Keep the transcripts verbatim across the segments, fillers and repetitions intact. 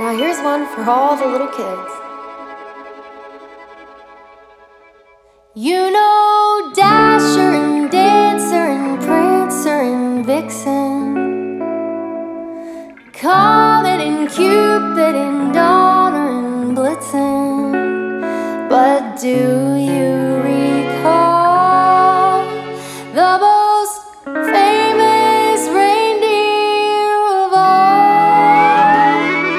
Now here's one for all the little kids. You know Dasher and Dancer and Prancer and Vixen, Comet and Cupid and Donner and Blitzen. But do you recall the most famous reindeer of all?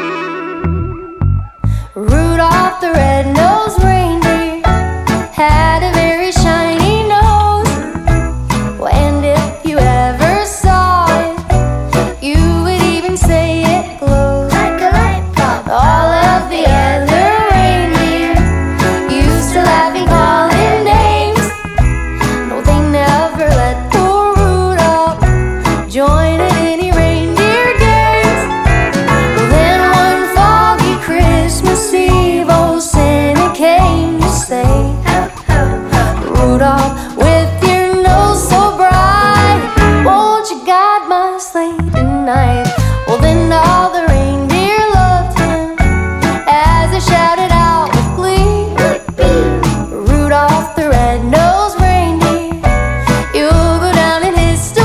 Rudolph the red-nosed reindeer had a very shiny nose. Well, and if you ever saw it, you would even say it glowed like a light bulb. All of the other reindeer used to laugh and call him names. No, they never let poor Rudolph join in any reindeer games. Well, then one foggy Christmas Eve, old Santa came to say, Rudolph, with your nose so bright, won't you guide my sleigh tonight? Well, then all the reindeer loved him as they shouted out with glee, Rudolph the red-nosed reindeer, you'll go down in history.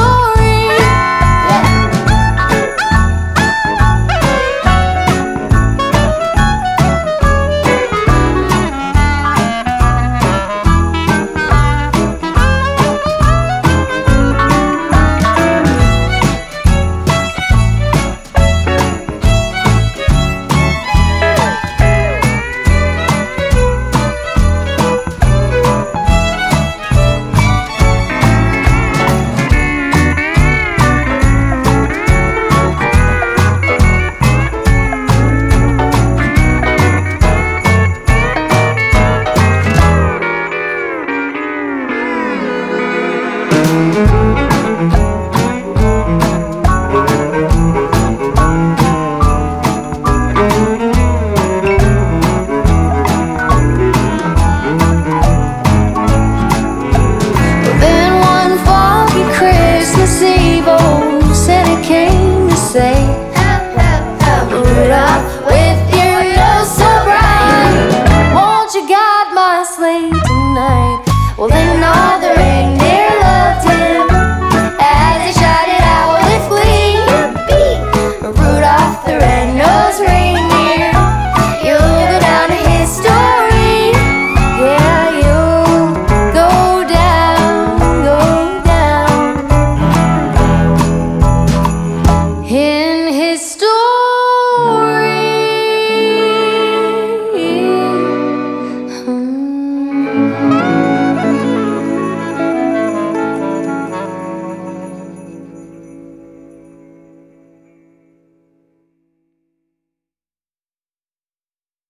Then one foggy Christmas Eve, old Santa came to say, Rudolph, with your nose so bright, won't you guide my sleigh tonight? Well, then all the reindeer